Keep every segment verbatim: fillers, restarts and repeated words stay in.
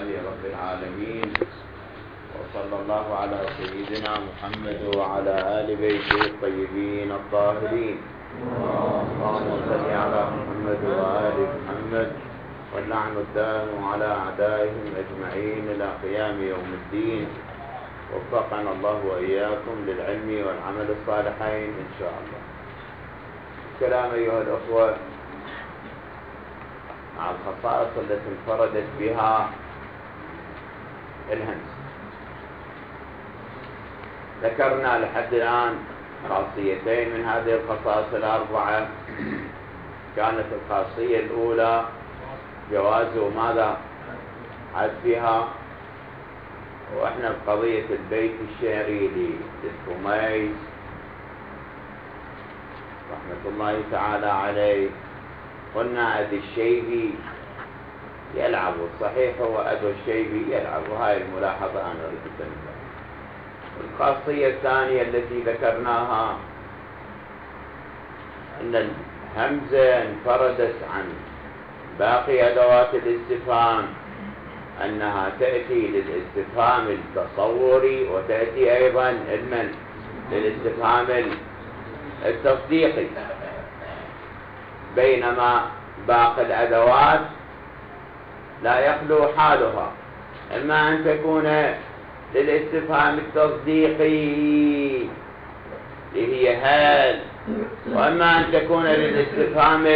لله رب العالمين، وصلى الله على سيدنا محمد وعلى آل بيته الطيبين الطاهرين. اللهم صل على محمد وآل محمد، واللعن الدائم على أعدائهم أجمعين إلى قيام يوم الدين. وفقنا الله وإياكم للعلم والعمل الصالحين إن شاء الله. الكلام أيها الأخوة مع الخصائص التي انفردت بها الهمز. ذكرنا لحد الآن خاصيتين من هذه الخصائص الأربعة. كانت الخاصية الأولى جواز ماذا عزفها، وإحنا بقضية البيت الشعري للخميس رحمة الله تعالى عليه قلنا أدي الشيبي يلعب، الصحيح هو أدو الشيبي يلعب، وهاي الملاحظة أنا أريد أنها. الخاصية الثانية التي ذكرناها أن الهمزة انفردت عن باقي أدوات الاستفهام، أنها تأتي للاستفهام التصوري وتأتي أيضا المن للاستفهام التصديقي، بينما باقي الأدوات لا يخلو حالها، إما أن تكون للاستفهام التصديقي اللي هي هل، وإما أن تكون للاستفهام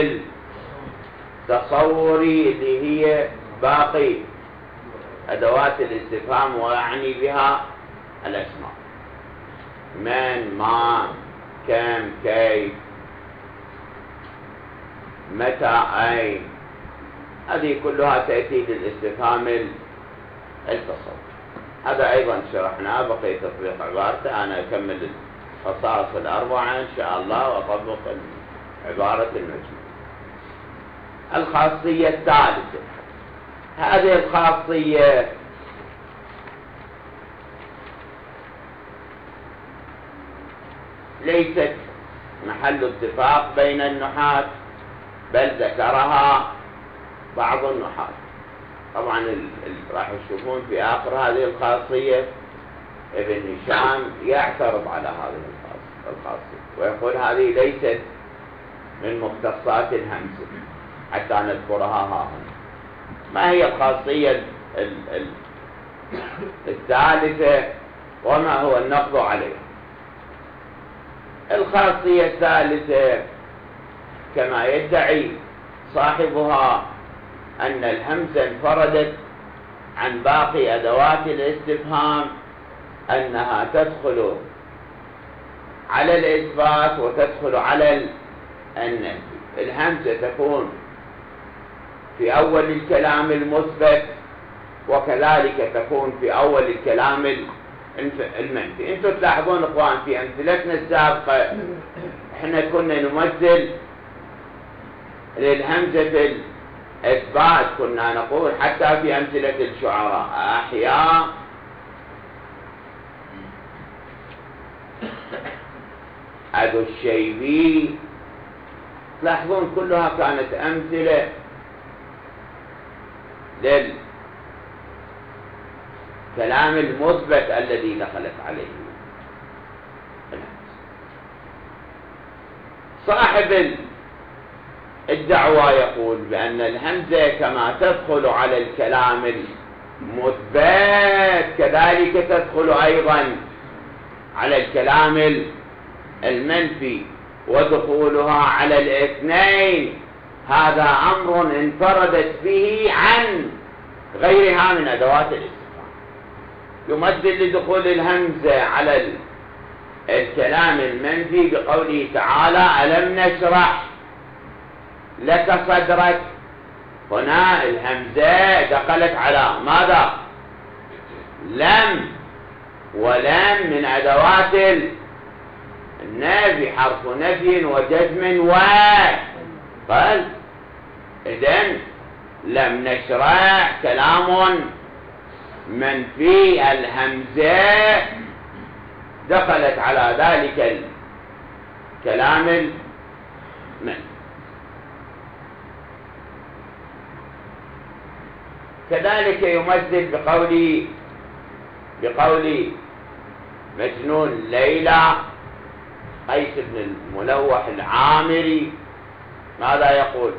التصوري اللي هي باقي أدوات الاستفهام، ويعني بها الأسماء من، ما، كم، كيف، متى، أين، هذه كلها تأتي للاستفهام التصوري. هذا أيضا شرحناه، بقي تطبيق عبارته. أنا أكمل الخصائص الأربعة إن شاء الله وأطبق عبارة المجموع. الخاصية الثالثة، هذه الخاصية ليست محل اتفاق بين النحاة، بل ذكرها بعض النحاة. طبعا راح تشوفون في آخر هذه الخاصية ابن هشام يعترض على هذه الخاصية ويقول هذه ليست من مختصات الهمزة حتى نذكرها ها هنا. ما هي الخاصية الثالثة وما هو النقض عليها؟ الخاصية الثالثة كما يدعي صاحبها أن الهمزة انفردت عن باقي أدوات الاستفهام، أنها تدخل على الإثبات وتدخل على النفي. الهمزة تكون في أول الكلام المثبت، وكذلك تكون في أول الكلام المنفي. انتم تلاحظون اخوان في امثلتنا السابقة احنا كنا نمثل للهمزة في الإثبات، كنا نقول حتى في أمثلة الشعراء أحياء أدو الشيبي، تلاحظون كلها كانت أمثلة للكلام المثبت الذي دخلت عليه الهمزة. صاحب الدعوة يقول بأن الهمزة كما تدخل على الكلام المثبت كذلك تدخل أيضا على الكلام المنفي، ودخولها على الاثنين هذا أمر انفردت به عن غيرها من أدوات الاستفهام. يمثل لدخول الهمزة على الكلام المنفي بقوله تعالى ألم نشرح لك صدرك. هنا الهمزة دخلت على ماذا؟ لم، ولم من أدوات النفي، حرف نفي وجزم و قال. إذن لم نشرح كلام منفي، الهمزة دخلت على ذلك الكلام المنفي. كذلك يمثل بقول بقول مجنون ليلى قيس بن الملوح العامري، ماذا يقول؟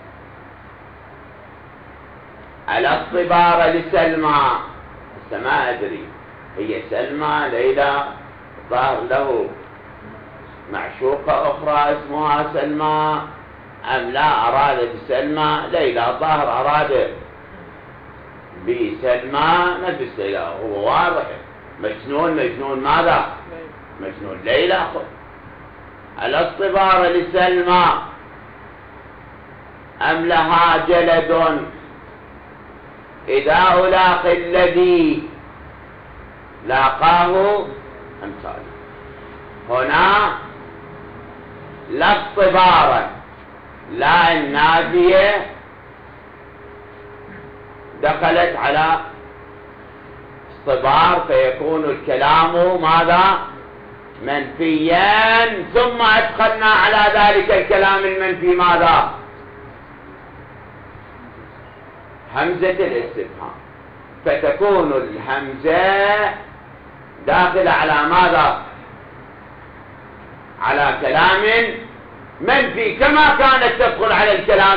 ألا الصبار لسلمى، ما أدري هي سلمى ليلى ظهر له معشوقة أخرى اسمها سلمى أم لا أراد بسلمى ليلى؟ ظهر أراد بسلمى نفس ليلى، هو واضح مجنون. مجنون ماذا؟ مجنون ليلى. ألا الصبار لسلمى أم لها جلد إذا ألاقي الذي لاقاه أمثاله. هنا لا الصبار لا النافية دخلت على الصبار، فيكون الكلام ماذا؟ منفيا، ثم أدخلنا على ذلك الكلام المنفي ماذا؟ همزة الاستفهام، فتكون الهمزة داخلة على ماذا؟ على كلام منفي كما كانت تدخل على الكلام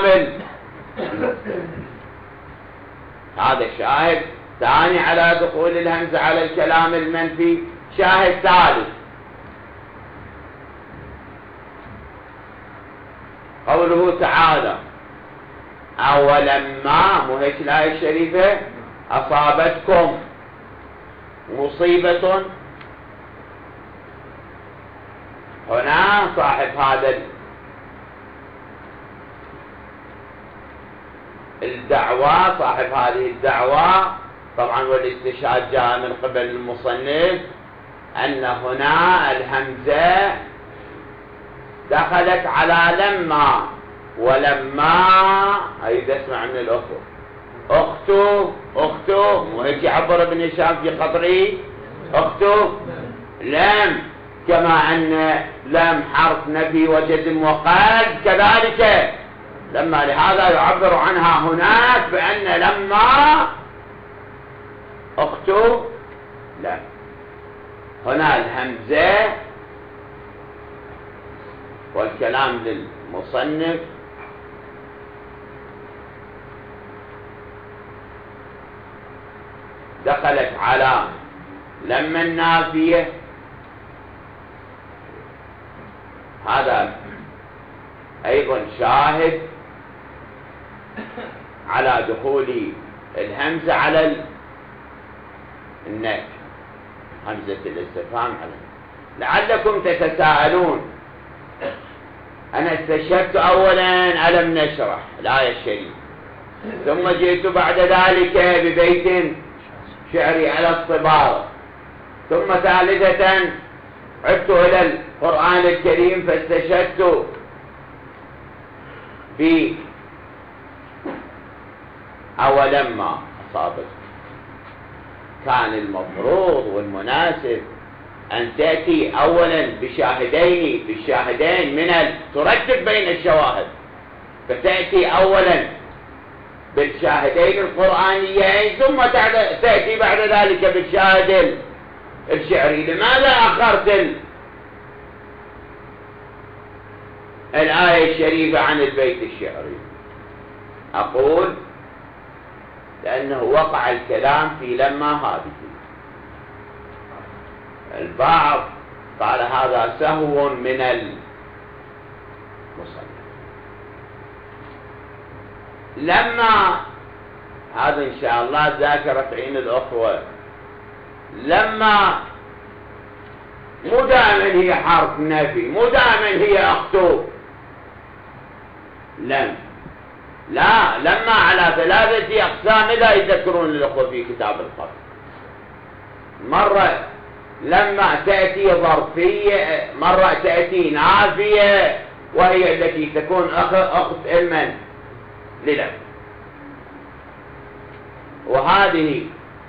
هذا الشاهد ثاني على دخول الهمزة على الكلام المنفي. شاهد ثالث قوله تعالى أولما، مو هيك الآية الشريفة؟ أصابتكم مصيبة. هنا صاحب هذا الدعوة، صاحب هذه الدعوة طبعا والاستشهاد جاء من قبل المصنف أن هنا الهمزة دخلت على لما، ولما أيضا اسمع من الأخوة أخته أخته وهيك يعبر ابن هشام في قطري أخته لم، كما أن لم حرف نفي وجزم وقلب كذلك لما، لهذا يعبر عنها هناك بأن لما أخته لم. هنا الهمزة والكلام للمصنف دخلت على لما النافية، هذا أيضا شاهد على دخول الهمزة على النفي، همزة الاستفهام على النفي. لعلكم تتساءلون، أنا استشهدت أولا ألم نشرح الآية الشريفة، ثم جئت بعد ذلك ببيت شعري على الصبار، ثم ثالثة عدت إلى القرآن الكريم فاستشهدت ب أولما أصابت. كان المفروض والمناسب أن تأتي أولا بشاهدين بالشاهدين من ترتب بين الشواهد، فتأتي أولا بالشاهدين القرآنيين ثم تأتي بعد ذلك بالشاهد الشعري. لماذا أخرت الآية الشريفة عن البيت الشعري؟ أقول لأنه وقع الكلام في لما هذه. البعض قال هذا سهو من المصنف. لما هذا إن شاء الله ذاكرة عين الأخوة، لما مو دائما هي حرف نفي، مو دائما هي أخته لم، لا، لما على ثلاثة أقسام لا يذكرون الأخوة في كتاب القصر. مرة لما تأتي ظرفية، مرة تأتي نافية، وهي التي تكون أخت المن للم، وهذه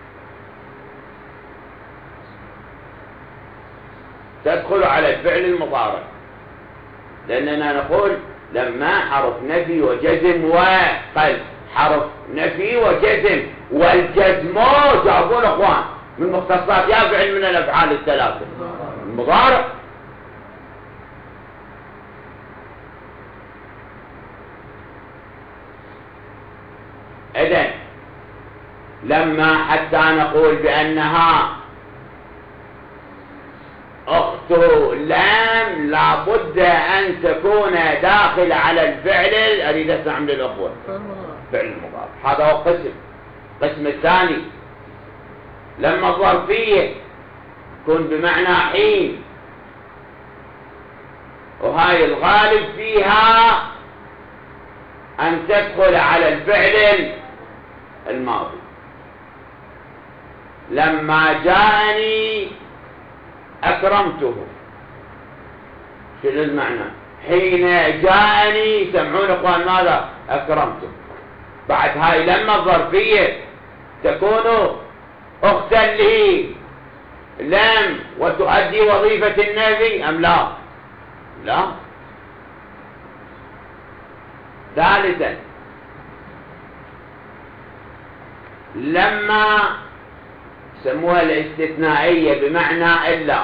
تدخل على الفعل المضارع، لأننا نقول لما حرف نفي وجزم وقلب، حرف نفي وجزم والجزم تعرفون اخوان من مختصات يا فعل من الافعال الثلاثه المضارع. إذن لما حتى نقول بأنها أخت لام لابد أن تكون داخل على الفعل. أريد أسمع من الأخوة فعل المضارع. هذا هو قسم. القسم الثاني لما الظرفية تكون بمعنى حين، وهاي الغالب فيها أن تدخل على الفعل الماضي. لما جاءني أكرمته، شنو المعنى؟ حين جاءني سمعون اخوان ماذا؟ أكرمته. بعد هاي لما الظرفية تكون أختا لي لم وتؤدي وظيفة النبي أم لا؟ لا. ثالثا لما سموها الاستثنائية بمعنى إلا،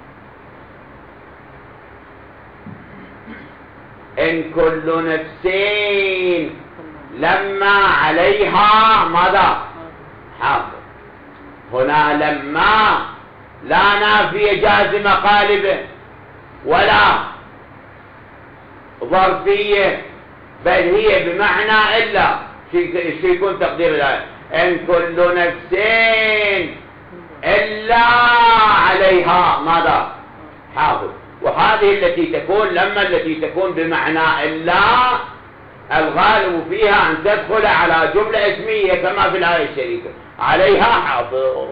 إن كل نفسين لما عليها ماذا؟ حافظ. هنا لما لا نافية جازمة قالبة ولا ظرفية، بل هي بمعنى إلا. شو يكون تقدير الآية؟ إن كل نفسين إلا عليها ماذا؟ حافظ. وهذه التي تكون لما التي تكون بمعنى إلا الغالب فيها أن تدخل على جملة اسمية كما في الآية الشريفة عليها حافظ.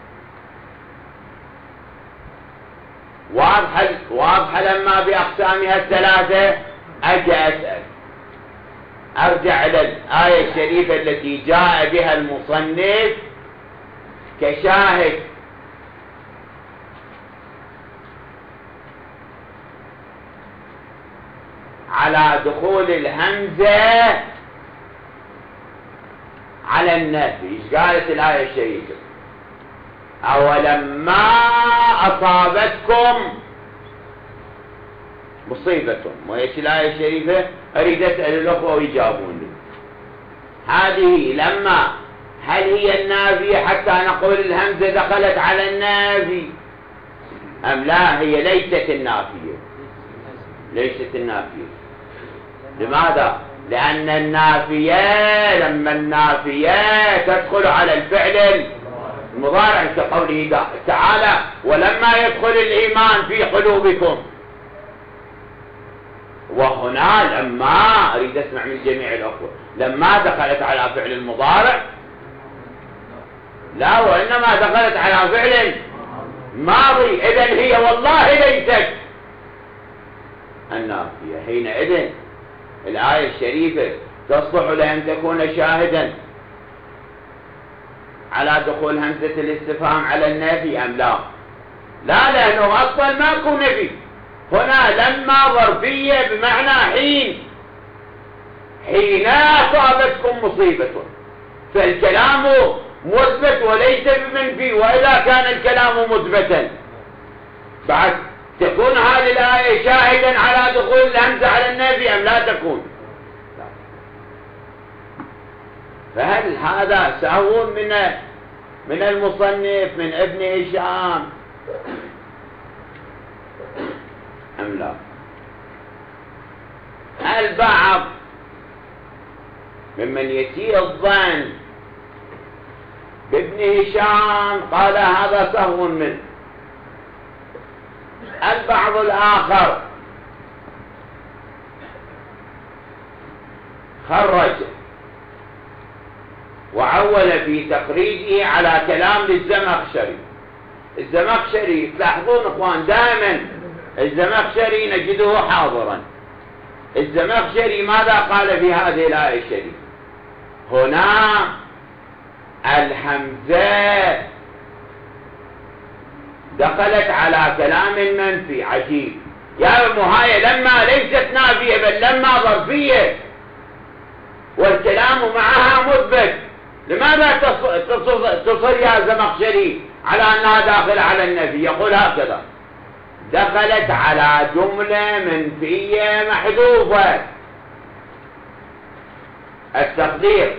واضحة واضحة لما بأقسامها الثلاثة. أجي أسأل أرجع إلى الآية الشريفة التي جاء بها المصنف كشاهد على دخول الهمزة على النفي. ايش قالت الآية الشريفة؟ أولما أصابتكم مصيبة. وايش الآية الشريفة؟ أريد أسأل الأخوة ويجاوبوني. هذه لما هل هي النافية حتى نقول الهمزة دخلت على النافي أم لا؟ هي ليست النافية. ليست النافية. لماذا؟ لأن النافية لما النافية تدخل على الفعل المضارع كقوله تعالى ولما يدخل الإيمان في قلوبكم. وهنا لما أريد أسمع من جميع الأخوة لما دخلت على فعل المضارع لا، وإنما دخلت على فعل ماضي. إذن هي والله ليست النافية. حينئذ الآية الشريفة تصلح لأن تكون شاهدا على دخول همزة الاستفهام على النفي أم لا؟ لا، لأنه أصلا ماكو نفي. هنا لما ظرفية بمعنى حين. حين أصابتكم مصيبة، فالكلام مثبت وليس بمنفي. وإذا كان الكلام مثبتا بعد تكون هذه الآية شاهدا على دخول الهمزة على النفي أم لا تكون؟ لا. فهل هذا سهو من من المصنف من ابن هشام أم لا؟ البعض ممن يسيء الظن بابن هشام قال هذا سهو منه. البعض الآخر خرج وعول في تخريجه على كلام للزمخشري. الزمخشري تلاحظون اخوان دائما الزمخشري نجده حاضرا. الزمخشري ماذا قال في هذه الآية الشريفة؟ هنا الهمزة دخلت على كلام منفي. عجيب يا مهاية، لما ليست نافية بل لما ظرفية والكلام معها مثبت. لماذا تصر يا زمخشري على أنها داخل على النفي؟ يقول هكذا: دخلت على جملة منفية محذوفة. التقدير: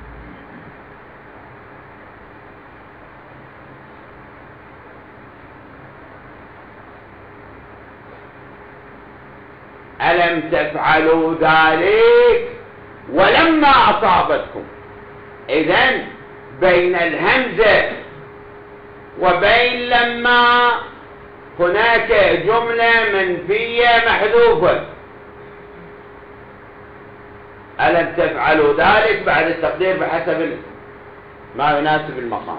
ألم تفعلوا ذلك ولما أصابتكم. إذن بين الهمزة وبين لما هناك جملة منفية محذوفة. ألم تفعلوا ذلك بعد التقدير بحسب ما يناسب المقام.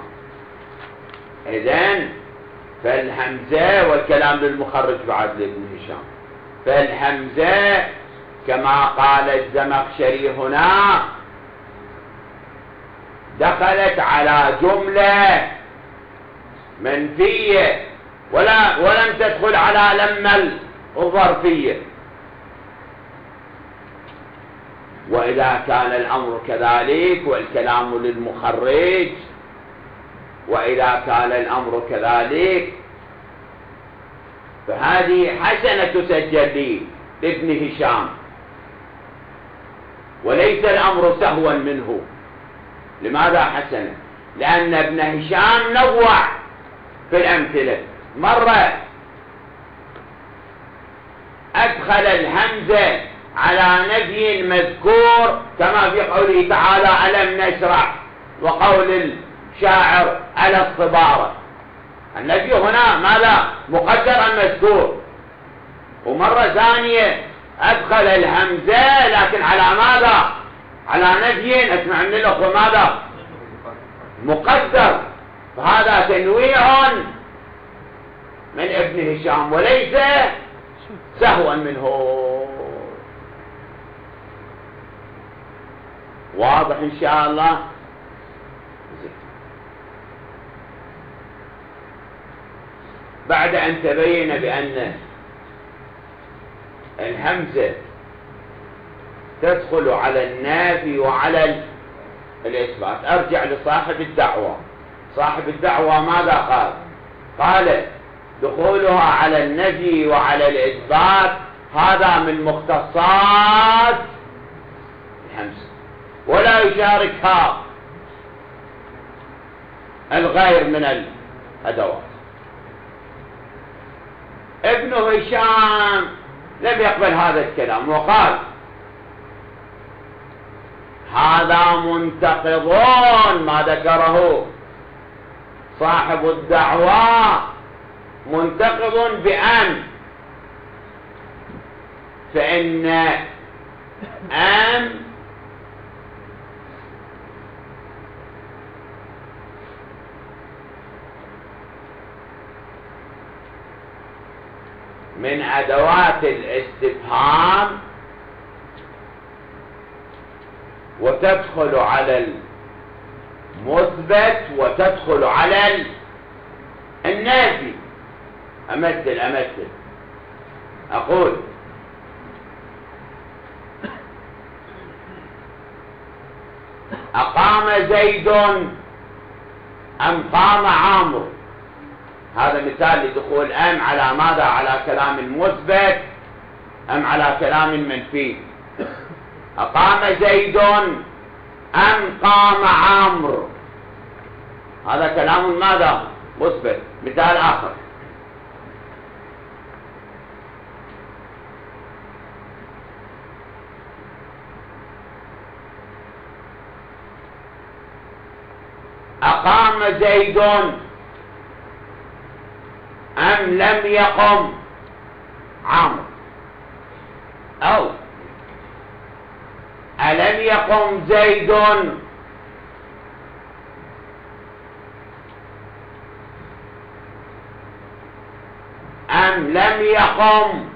إذن فالهمزة، والكلام للمخرج بعد لابن هشام، فالهمزة كما قال الزمخشري هنا دخلت على جملة منفية ولا ولم تدخل على لما الظرفية. وإذا كان الأمر كذلك والكلام للمخرج، وإذا كان الأمر كذلك فهذه حسنة تسجل لي لابن هشام، وليس الأمر سهوا منه. لماذا حسنة؟ لأن ابن هشام نوع في الأمثلة. مرة أدخل الهمزة على نفي مذكور كما في قوله تعالى: ألم نشرح، وقول الشاعر: على الصبارة. النفي هنا ماذا؟ مقدر أم مذكور؟ ومرة ثانية أدخل الهمزة لكن على ماذا؟ على نفي. أسمع من الأخوة ماذا؟ مقدر. فهذا تنويع من ابن هشام وليس سهوا منه. واضح إن شاء الله؟ بعد أن تبين بأن الهمزة تدخل على النافي وعلى الإثبات، أرجع لصاحب الدعوة. صاحب الدعوة ماذا قال؟ قال: دخولها على النفي وعلى الإثبات هذا من مختصات الهمزة، ولا يشاركها الغير من الأدوات. ابن هشام لم يقبل هذا الكلام وقال: هذا منتقض ما ذكره صاحب الدعوة، منتقض بأن، فإن أن من أدوات الاستفهام وتدخل على المثبت وتدخل على النافي. أمثل أمثل أقول: أقام زيد أم قام عمرو. هذا مثال لدخول أم على ماذا؟ على كلام مثبت أم على كلام منفي. أقام زيد أم قام عمرو، هذا كلام ماذا؟ مثبت. مثال آخر: أقام زيد أم لم يقم عمرو، أو ألم يقم زيد أم لم يقم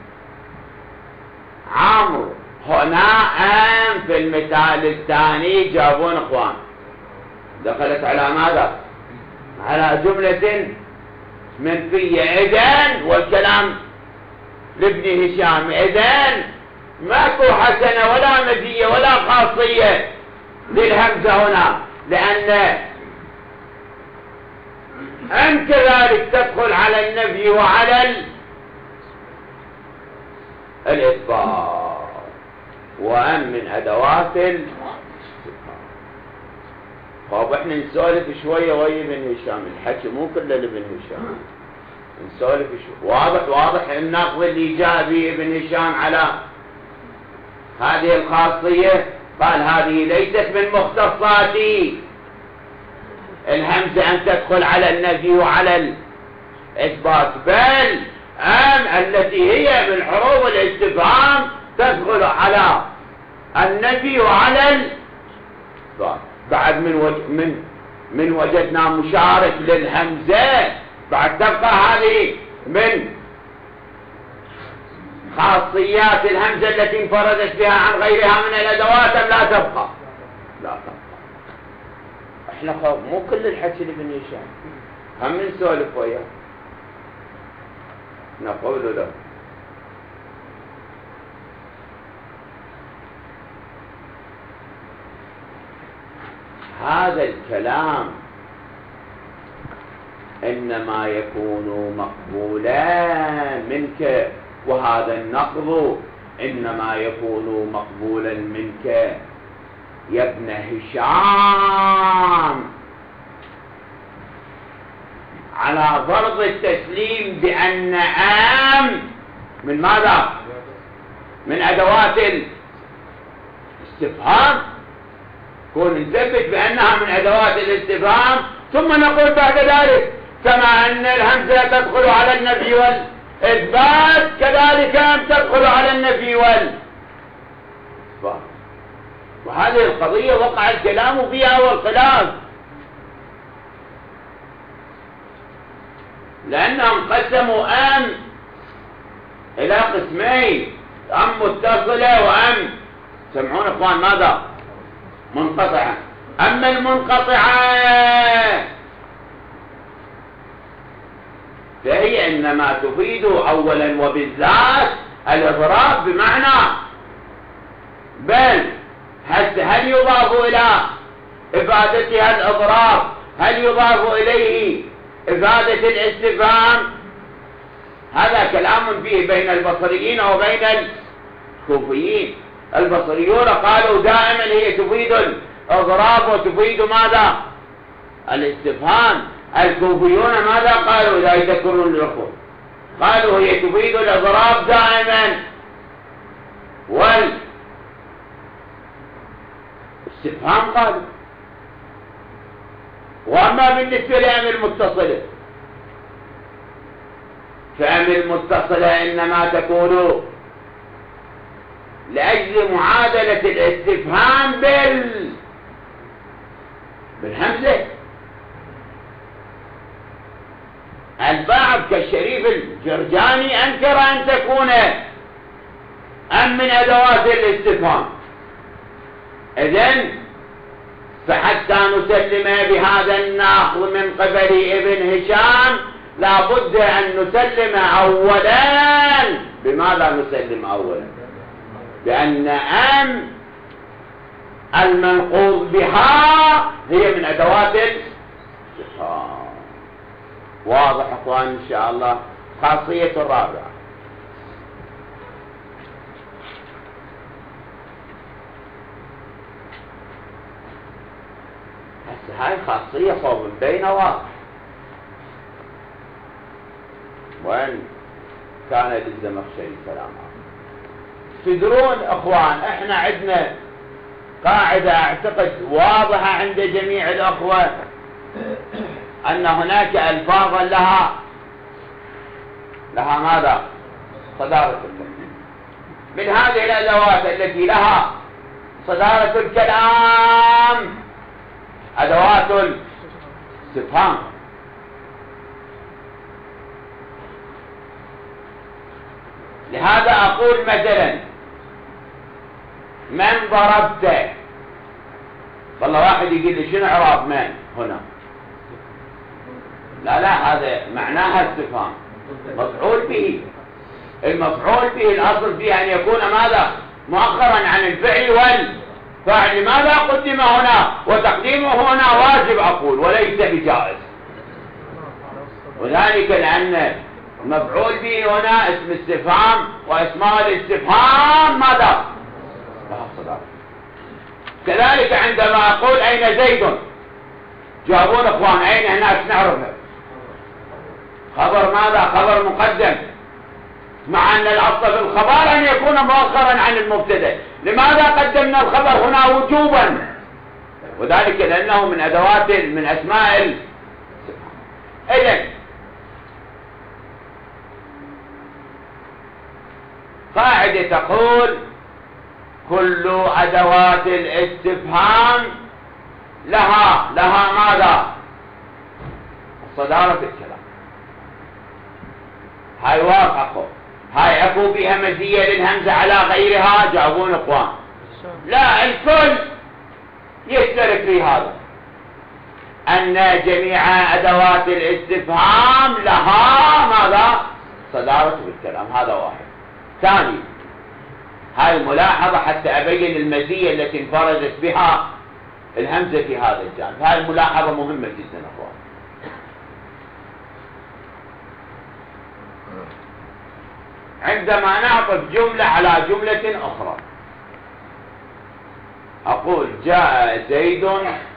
عمرو. هنا أم في المثال الثاني جابون اخوان دخلت على ماذا؟ على جملة منفية. إذن والكلام لابن هشام، إذن ماكو حسنة ولا مزية ولا خاصية للهمزة هنا، لأن أن كذلك تدخل على النفي وعلى الإثبات، وأن من أدوات الاستفهام. طب احنا نسولف شوية ويا ابن هشام، الحكي مو كله لابن هشام، نسولف شوية. واضح واضح النقد اللي جاء به ابن هشام على هذه الخاصية، قال هذه ليست من مختصاتي الهمزة أن تدخل على النفي وعلى الإثبات، بل أم التي هي من حروف الاستفهام تدخل على النفي وعلى الإثبات. بعد من وج... من من وجدنا مشارك للهمزة، بعد تبقى هذه من خاصيات الهمزة التي انفردت بها عن غيرها من الأدوات، لا تبقى لا تبقى. احنا خ... مو كل الحكي لابن هشام، هم نسولف وياه نقول له هذا الكلام إنما يكون مقبولا منك، وهذا النقض إنما يكون مقبولا منك يا ابن هشام على فرض التسليم بأن أم من ماذا؟ من أدوات الاستفهام، كون نثبت بأنها من أدوات الاستفهام، ثم نقول بعد ذلك كما أن الهمزة تدخل على النفي والإثبات كذلك أم تدخل على النفي والإثبات. وهذه القضية وقع الكلام فيها والخلاف، لأنهم قسموا أم إلى قسمين، أم متصلة وأم سمعون إخوان ماذا؟ منقطعة. أما المنقطعة فهي إنما تفيد أولا وبالذات الإضراب بمعنى، بل هل يضاف إلى إفادتها الإضراب، هل يضاف إليه إفادة الاستفهام؟ هذا كلام فيه بين البصريين وبين الكوفيين. البصريون قالوا دائما هي تفيد الإضراب وتفيد ماذا؟ الاستفهام. الكوفيون ماذا قالوا إذا يذكرون الأخوة؟ قالوا هي تفيد الإضراب دائما والاستفهام قالوا. وأما بالنسبة لأم المتصلة فأم المتصلة إنما تكون لأجل معادلة الاستفهام بال بالهمزة. البعض كالشريف الجرجاني أنكر أن تكون أم من أدوات الاستفهام. إذن فحتى نسلم بهذا الناقض من قبل ابن هشام لابد أن نسلم أولا. بماذا نسلم أولا؟ بأن أم المنقوض بها هي من أدوات الاستفهام. واضح أخوان إن شاء الله. خاصية الرابعة، هسه هاي خاصية صوب بين واضح، وين كان للزمخشري كلام. تدرون أخوان احنا عندنا قاعدة اعتقد واضحة عند جميع الأخوة أن هناك ألفاظا لها لها ماذا؟ صدارة الكلام. من هذه الأدوات التي لها صدارة الكلام أدوات الاستفهام. لهذا أقول مثلا من ضربت، والله واحد يقول لي شنو إعراب من هنا؟ لا لا هذا معناها استفهام مفعول به. المفعول به الأصل فيه أن يكون ماذا؟ مؤخرا عن الفعل فاعل لماذا قدم هنا وتقديمه هنا واجب أقول وليس بجائز؟ وذلك لأن المفعول به هنا اسم استفهام، واسماء الاستفهام ماذا؟ لها صدارة. كذلك عندما أقول أين زيد جاوبون اخوان أين هناك نعرفه خبر ماذا؟ خبر مقدم، مع أن الأصل في الخبر أن يكون مؤخرا عن المبتدأ. لماذا قدمنا الخبر هنا وجوبا؟ وذلك لأنه من أدوات من أسماء ال... إذن قاعدة تقول كل أدوات الاستفهام لها لها ماذا؟ صدارة الكلام. هاي واقع، هاي اكو بها مزية للهمزة على غيرها؟ جاوبون اخوان لا، الكل يشترك في هذا، ان جميع ادوات الاستفهام لها ماذا؟ صدارة بالكلام. هذا واحد. ثاني، هاي ملاحظة حتى ابين المزية التي انفردت بها الهمزة في هذا الجانب. هاي الملاحظة مهمة جدا اخوان. عندما نعطف جملة على جملة أخرى أقول جاء زيد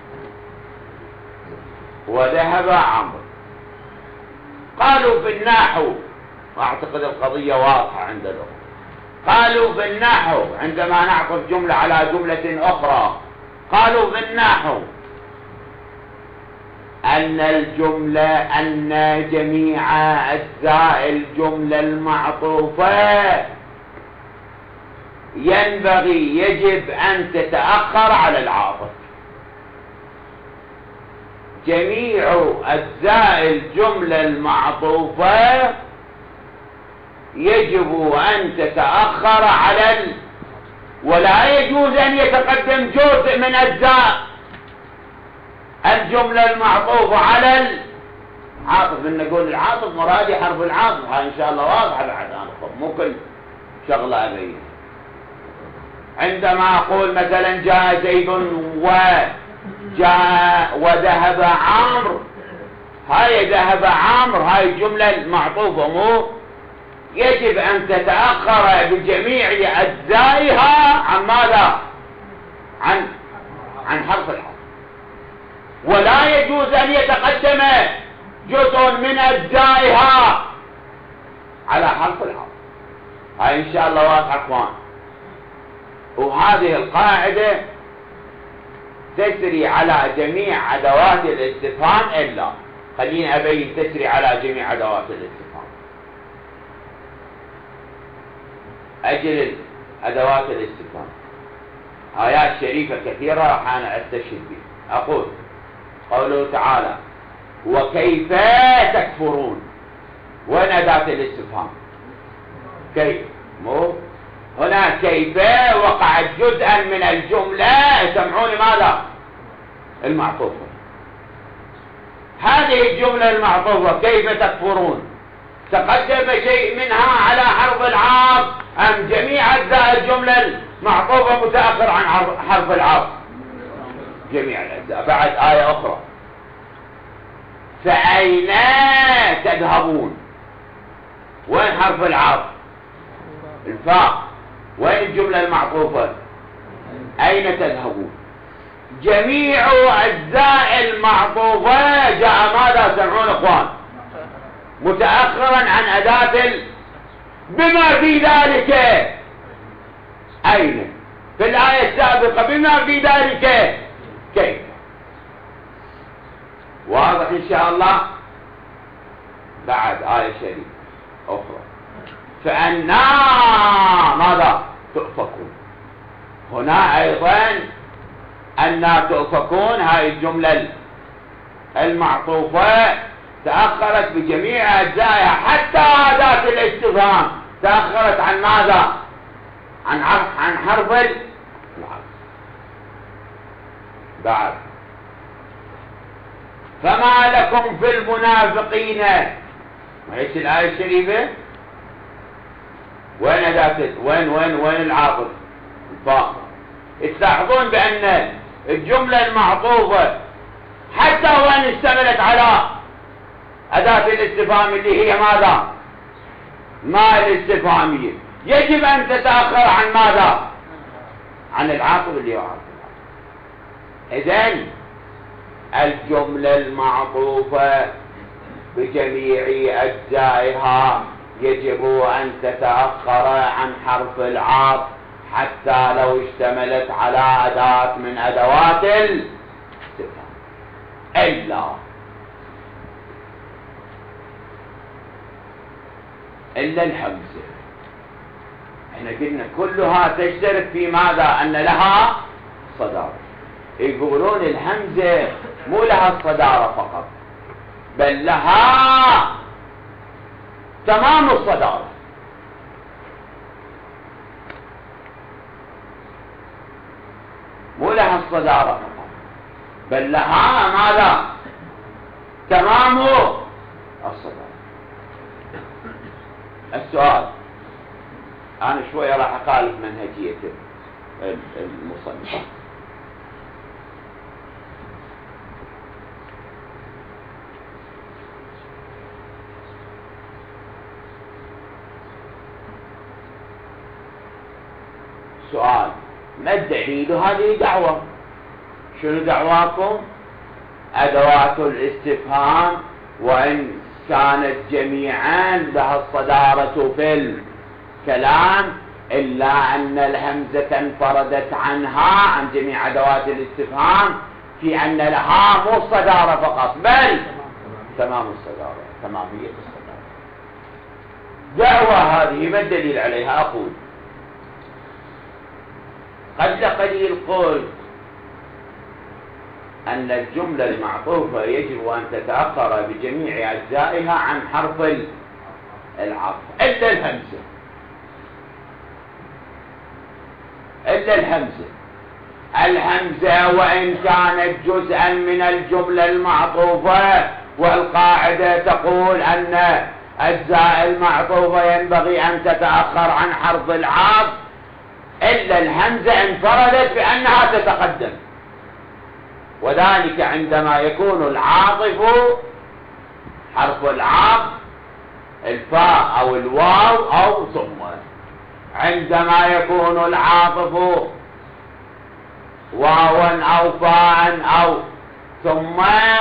وذهب عمرو، قالوا في النحو، أعتقد القضية واضحة عند الأخرى، قالوا في النحو عندما نعطف جملة على جملة أخرى قالوا في النحو أن الجملة أن جميع أجزاء الجملة المعطوفة ينبغي يجب أن تتأخر على العاطف. جميع أجزاء الجملة المعطوفة يجب أن تتأخر على ال... ولا يجوز أن يتقدم جزء من أجزاء الجملة المعطوفة على العاطف. من نقول العاطف مرادي حرف العاطف، هاي إن شاء الله واضحة بعد أنا مو كل شغلة أبين. عندما أقول مثلا جاء زيد وجاء وذهب عمرو، هاي ذهب عمرو هاي الجملة المعطوفة مو يجب أن تتأخر بجميع أجزائها عن ماذا؟ عن عن حرف العاطف. ولا يجوز أن يتقدم جزء من أجزائها على حرف العاطف. هاي إن شاء الله واضح أخوان. وهذه القاعدة تسري على جميع أدوات الاستفهام، إلا خليني أبين تسري على جميع أدوات الاستفهام. أجل أدوات الاستفهام آيات شريفة كثيرة راح أنا أستشهد بها. أقول قوله تعالى وكيف تكفرون، وين أداة الاستفهام؟ كيف مو هنا كيف وقعت جزءا من الجملة سمعون ماذا؟ المعطوفة. هذه الجملة المعطوفة كيف تكفرون تقدم شيء منها على حرف العاطف أم جميع أجزاء الجملة المعطوفة متأخر عن حرف العاطف؟ جميع الأجزاء. بعد آية أخرى فأين تذهبون، وين حرف العاطف؟ الفاء. وين الجملة المعطوفة؟ أين تذهبون. جميع أجزاء المعطوفة جاء ماذا سمعون اخوان؟ متأخرا عن أداة ال... بما في ذلك أين في الآية السابقة بما في ذلك كيف. واضح إن شاء الله. بعد آية شريفة أخرى فأنا ماذا تؤفكون. هنا أيضا أنا تؤفكون هاي الجملة المعطوفة تأخرت بجميع أجزائها حتى أداة الاستفهام تأخرت عن ماذا؟ عن حرف عن حرف العطف. بعد فما لكم في المنافقين، ايش الآية الشريفة؟ وين أداة وين وين وين العاطف؟ الفاء. تلاحظون بأن الجملة المعطوفة حتى وإن اشتملت على أداة الاستفهام اللي هي ماذا؟ ما الاستفهامية، يجب أن تتأخر عن ماذا؟ عن العاطف اللي هو عاطف. إذن الجملة المعطوفة بجميع أجزائها يجب أن تتأخر عن حرف العطف حتى لو اشتملت على أداة من أدوات الاستفهام، إلا إلا الهمزة. احنا قلنا كلها تشترك في ماذا؟ أن لها صدارة. يقولون الهمزة مو لها الصدارة فقط، بل لها تمام الصدارة. مو لها الصدارة فقط، بل لها ماذا؟ تمام الصدارة. السؤال، أنا شوية راح أخالف منهجية المصنف. سؤال، ما الدليل؟ هذه دعوة. شنو دعواكم؟ أدوات الاستفهام وإن كانت جميعا لها الصدارة في الكلام، إلا أن الهمزة انفردت عنها عن جميع أدوات الاستفهام في أن لها مو الصدارة فقط، بل تمام الصدارة، تمامية الصدارة. دعوة هذه ما الدليل عليها؟ أقول قد قليل قول أن الجملة المعطوفة يجب أن تتأخر بجميع أجزائها عن حرف العطف إلا الهمزة، إلا الهمزة. الهمزة وإن كانت جزءا من الجملة المعطوفة، والقاعدة تقول أن أجزاء المعطوفة ينبغي أن تتأخر عن حرف العطف، إلا الهمزة انفردت بأنها تتقدم، وذلك عندما يكون العاطف حرف العطف الفاء أو الواو أو ثم. عندما يكون العاطف واوا أو فاء أو ثم،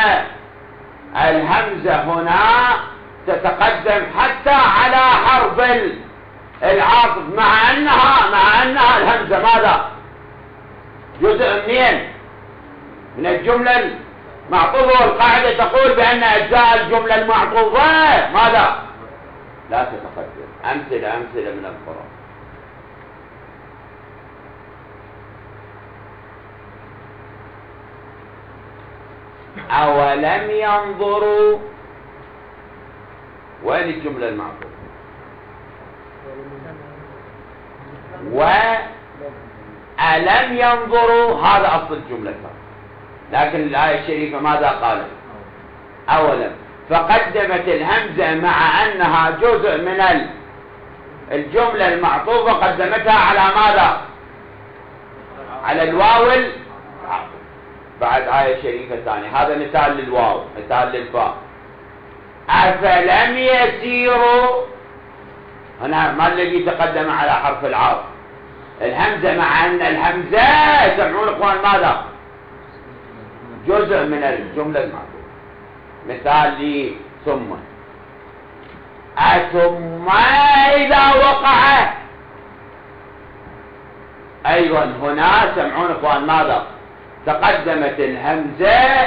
الهمزة هنا تتقدم حتى على حرف العاطف، مع أنها مع أنها الهمزة ماذا؟ جزء منين؟ من الجملة المعطوفة، والقاعدة تقول بأن أجزاء الجملة المعطوفة ماذا؟ لا تتقدم. أمثلة أمثلة من القرآن. أولم ينظروا، وين الجملة المعطوفة؟ وألم ينظروا، هذا أصل الجملة. لكن الآية الشريفة ماذا قالت؟ أولم، فقدمت الهمزة مع أنها جزء من الجملة المعطوفة، قدمتها على ماذا؟ على الواو. بعد آية شريفة ثانية، هذا مثال للواو، مثال للفاء. أفلم يسيروا، هنا ما الذي تقدم على حرف العطف؟ الهمزة، مع أن الهمزة سمعون إخوان ماذا؟ جزء من الجملة المعطوفة. مثال لي ثم، أثم إذا وقع، أيضا هنا سمعون إخوان ماذا؟ تقدمت الهمزة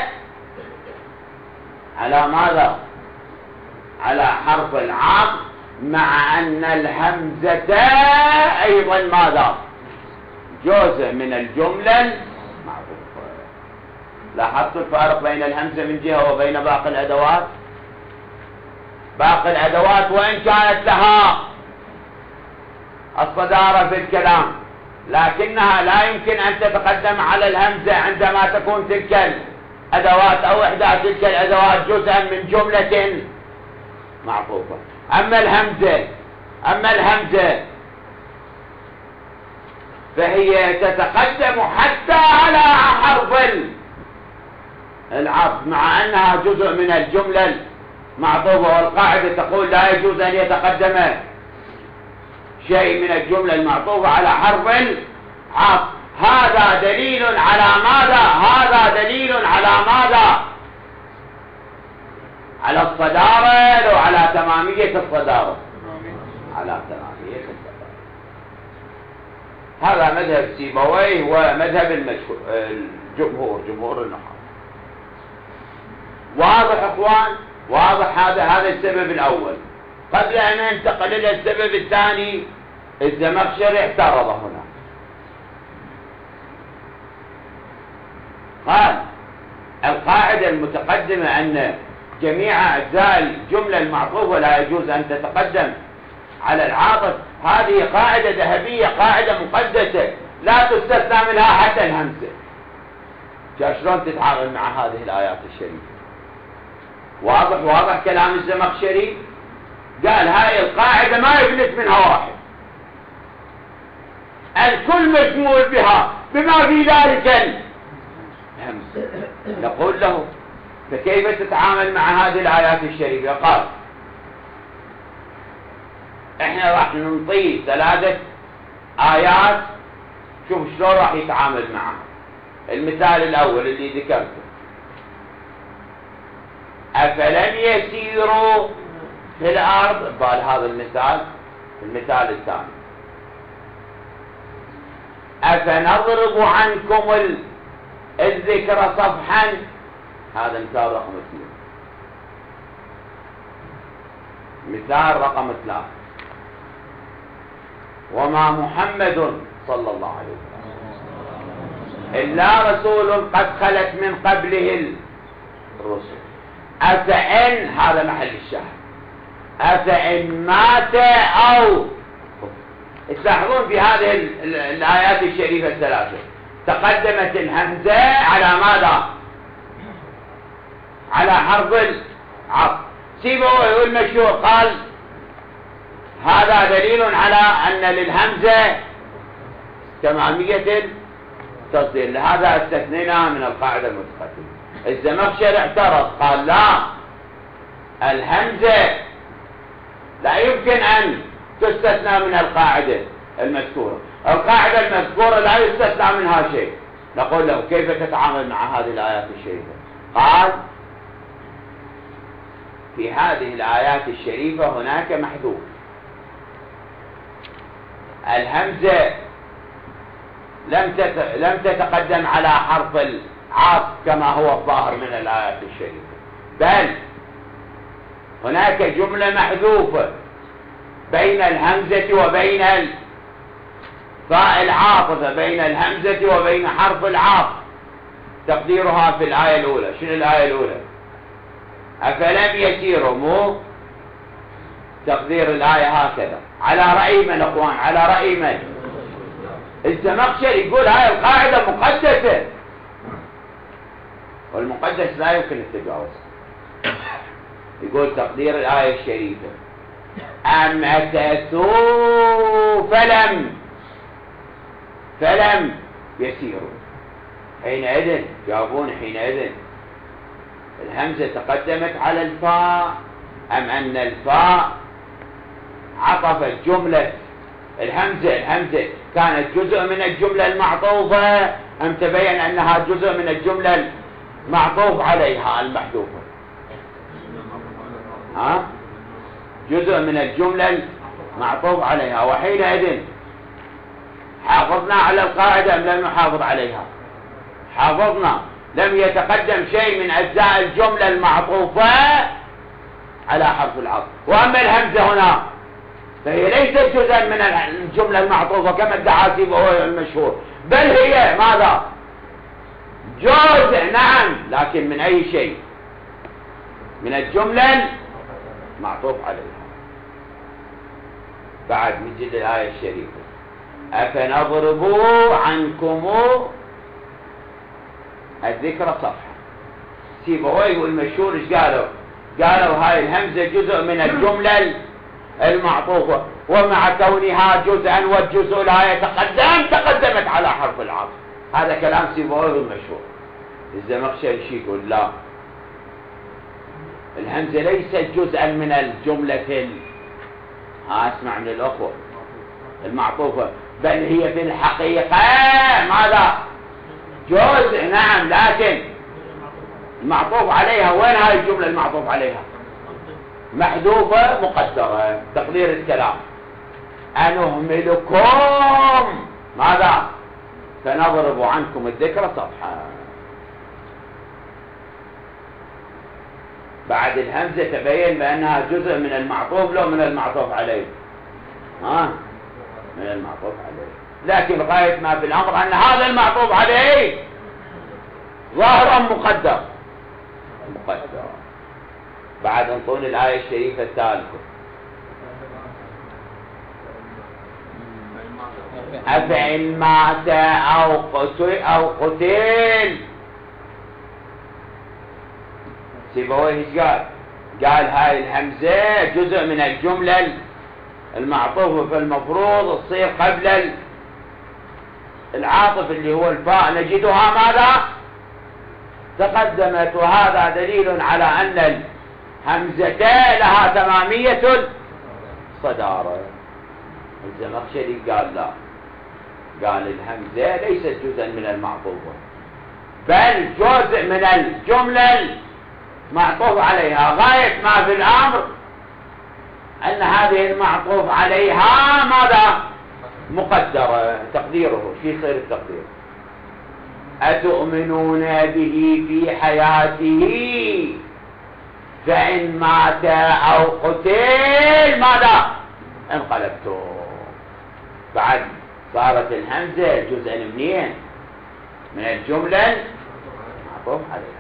على ماذا؟ على حرف العطف، مع أن الهمزة أيضا ماذا؟ جزء من الجملة المعطوفة. لاحظت الفارق بين الهمزة من جهة وبين باقي الأدوات؟ باقي الأدوات وإن كانت لها الصدارة في الكلام، لكنها لا يمكن أن تتقدم على الهمزة عندما تكون تلك الأدوات أو إحدى تلك الأدوات جزءا من جملة معطوفة. أما الهمزة أما الهمزة فهي تتقدم حتى على حرف العطف، مع أنها جزء من الجملة المعطوفة، والقاعدة تقول لا يجوز أن يتقدم شيء من الجملة المعطوفة على حرف العطف. هذا دليل على ماذا؟ هذا دليل على ماذا؟ على الصدارة أو على تمامية الصدارة؟ على تمامية الصدارة. هذا مذهب سيبويه ومذهب المشهور الجمهور، جمهور النحاة. واضح اخوان؟ واضح. هذا هذا السبب الاول. قبل ان ننتقل الى السبب الثاني، الزمخشري اعترض هنا، قال القاعدة المتقدمة أن جميع أجزاء الجملة المعطوفة لا يجوز أن تتقدم على العاطف، هذه قاعدة ذهبية، قاعدة مقدسة لا تستثنى منها حتى الهمزة. شلون تتعامل مع هذه الآيات الشريفة؟ واضح واضح كلام الزمخشري. قال هاي القاعدة ما يفلت منها واحد، الكل مشمول بها بما في ذلك الهمزة. نقول له فكيف تتعامل مع هذه الآيات الشريفة؟ قال احنا راح ننطيه ثلاثة آيات، شوف شلون راح يتعامل معها. المثال الأول اللي ذكرته، أفلم يسيروا في الأرض، قال هذا المثال. المثال الثاني، أفنضرب عنكم الذكر صفحا، هذا مثال رقم اثنين. مثال رقم ثلاثة، وما محمد صلى الله عليه وسلم إلا رسول قد خلت من قبله الرسل أفإن، هذا محل الشاهد، أفإن مات أو. تلاحظون في هذه الآيات الشريفة الثلاثة تقدمت الهمزة على ماذا؟ على حرف العطف. سيبويه المشهور قال هذا دليل على أن للهمزة تمامية التصدير، لهذا استثنينا من القاعدة المتقدمة. الزمخشري اعترض، قال لا، الهمزة لا يمكن أن تستثنى من القاعدة المذكورة، القاعدة المذكورة لا يستثنى منها شيء. نقول له كيف تتعامل مع هذه الآيات الشريفة؟ قال في هذه الآيات الشريفة هناك محذوف، الهمزة لم لم تتقدم على حرف العطف كما هو الظاهر من الآيات الشريفة، بل هناك جملة محذوفة بين الهمزة وبين الفاء العاطفة، بين الهمزة وبين حرف العطف، تقديرها في الآية الأولى. شنو الآية الأولى؟ أفلم يسيروا، مو تقدير الآية هكذا. على رأي من أخوان؟ على رأي من؟ الزمخشري يقول هاي القاعدة مقدسة، والمقدس لا يمكن التجاوز. يقول تقدير الآية الشريفة أم أتتوا فلم فلم يسيروا، حينئذ جاوبون، حينئذ الهمزة تقدمت على الفاء أم أن الفاء عطفت جملة الهمزة، الهمزة كانت جزء من الجملة المعطوفة أم تبين أنها جزء من الجملة المعطوف عليها المحذوفة؟ ها؟ جزء من الجملة المعطوف عليها. وحينئذ حافظنا على القاعدة أم لم نحافظ عليها؟ حافظنا، لم يتقدم شيء من أجزاء الجملة المعطوفة على حرف العطف. وأما الهمزة هنا فهي ليست جزءا من الجملة المعطوفة كما ادعى سيبويه المشهور، بل هي ماذا؟ جزء، نعم، لكن من أي شيء؟ من الجملة المعطوف عليها. بعد نجد الآية الشريفة أفنضرب عنكم الذكر صفحة. سيبويه المشهور ايش قالوا؟ قالوا هاي الهمزة جزء من الجملة المعطوف، ومع كونها جزءا والجزء لا يتقدم تقدمت على حرف العطف. هذا كلام سيبويه المشهور. الزمخشري شي يقول لا، الهمزة ليست جزءا من الجملة ال... ها اسمع من الأخوة المعطوفة، بل هي في الحقيقة ماذا؟ جزء. نعم، لكن المعطوف عليها وين هاي الجملة المعطوف عليها؟ محذوفة مقدرة. تقدير الكلام أنهملكم ماذا؟ فنضرب عنكم الذكر صفحا. بعد الهمزة تبين بأنها جزء من المعطوف لو من المعطوف عليه. ها؟ من المعطوف عليه، لكن غاية ما في الأمر أن هذا المعطوف عليه ظاهرا مقدر مقدر. بعد انطون الآية الشريفة الثالثة. أفإن مات أو قتل أو قتل. سيبويه ايش قال؟ قال هاي الهمزة جزء من الجملة المعطوفة، فالمفروض تصير قبل العاطف اللي هو الفاء نجدها ماذا؟ تقدمت. وهذا دليل على أن الهمزتين لها تمامية الصدارة. الزمخشري قال لا، قال الهمزة ليست جزءا من المعطوفة، بل جزء من الجملة المعطوف عليها. غاية ما في الأمر أن هذه المعطوف عليها ماذا؟ مقدرة. تقديره شو يصير التقدير؟ أتؤمنون به في حياته فإن مات أو قتل ماذا؟ انقلبتم. بعد صارت الهمزة جزءا منين؟ من الجملة المعطوف عليها.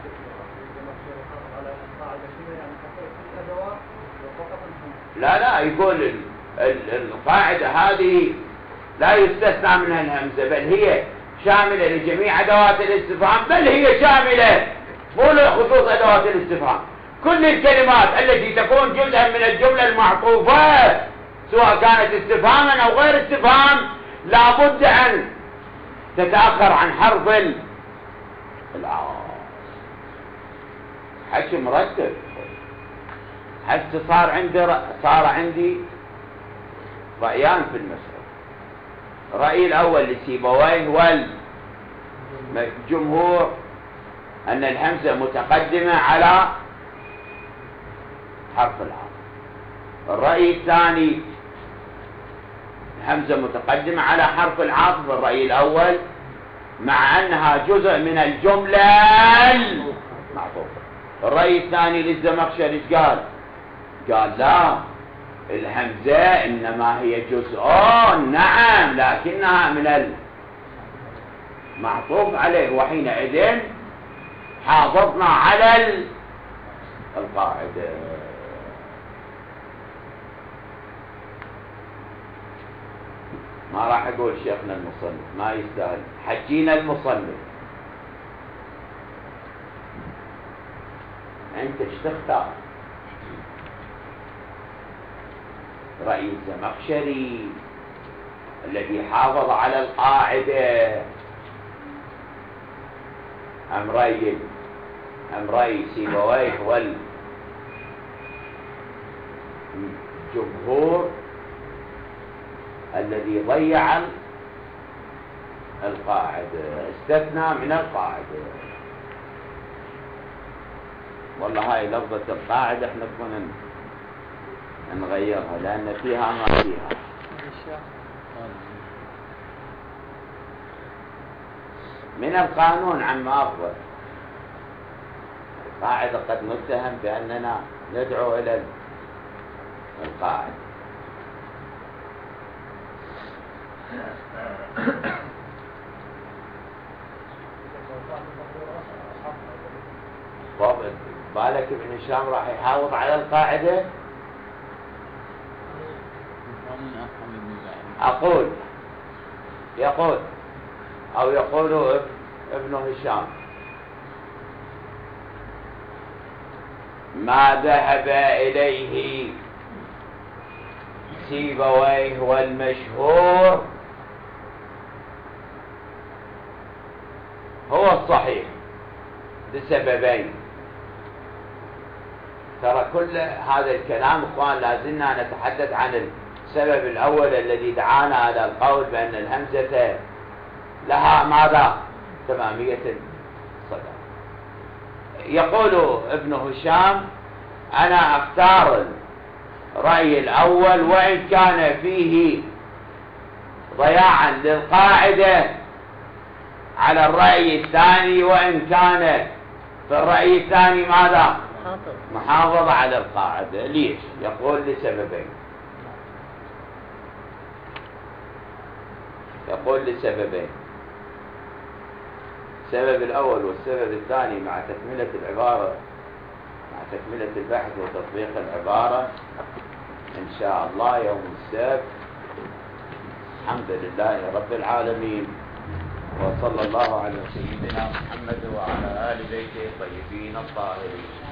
لا لا، يقول القاعدة هذه لا يستثنى منها الهمزة، بل هي شاملة لجميع أدوات الاستفهام، بل هي شاملة مو لخصوص أدوات الاستفهام. كل الكلمات التي تكون جزءا من الجملة المعطوفة سواء كانت استفهاما أو غير استفهام لابد أن تتأخر عن حرف العاطف. حكي مرتب. هسه صار عندي صار عندي رأيان في المسألة. الرأي الأول لسيبويه والجمهور أن الهمزة متقدمة على حرف العاطف. الرأي الثاني الهمزة متقدمة على حرف العاطف. الرأي الأول مع أنها جزء من الجملة المعطوفة. الرأي الثاني للزمخشري ايش قال؟ قال لا، الهمزة إنما هي جزء نعم لكنها من المعطوف عليه، وحينئذ حافظنا على القاعدة. ما راح أقول شيخنا المصنف، ما يستاهل، حجينا المصنف. أنت ايش تختار؟ رأي الزمخشري الذي حافظ على القاعدة أم رأي أم رأي سيبويه والجمهور الذي ضيع القاعدة، استثنى من القاعدة؟ والله هاي لفظة القاعدة احنا كنا نغيرها لأن فيها ما فيها. من القانون عما أفضل. القاعدة قد نتهم بأننا ندعو إلى القاعدة. طب بالك ابن هشام راح يحافظ على القاعدة؟ أقول يقول أو يقول ابن هشام ما ذهب إليه سيبويه والمشهور هو الصحيح لسببين. ترى كل هذا الكلام اخوان لازلنا نتحدث عن السبب الاول الذي دعانا الى القول بان الهمزه لها ماذا؟ تماميه الصدر. يقول ابن هشام: انا اختار الراي الاول وان كان فيه ضياعا للقاعده على الراي الثاني، وان كان في الراي الثاني ماذا؟ محافظة على القاعدة. ليش؟ يقول لسببين. يقول لسببين. السبب الأول والسبب الثاني مع تكملة العبارة، مع تكملة البحث وتطبيق العبارة إن شاء الله يوم السبت. الحمد لله رب العالمين، وصلى الله على سيدنا محمد وعلى آل بيته الطيبين الطاهرين.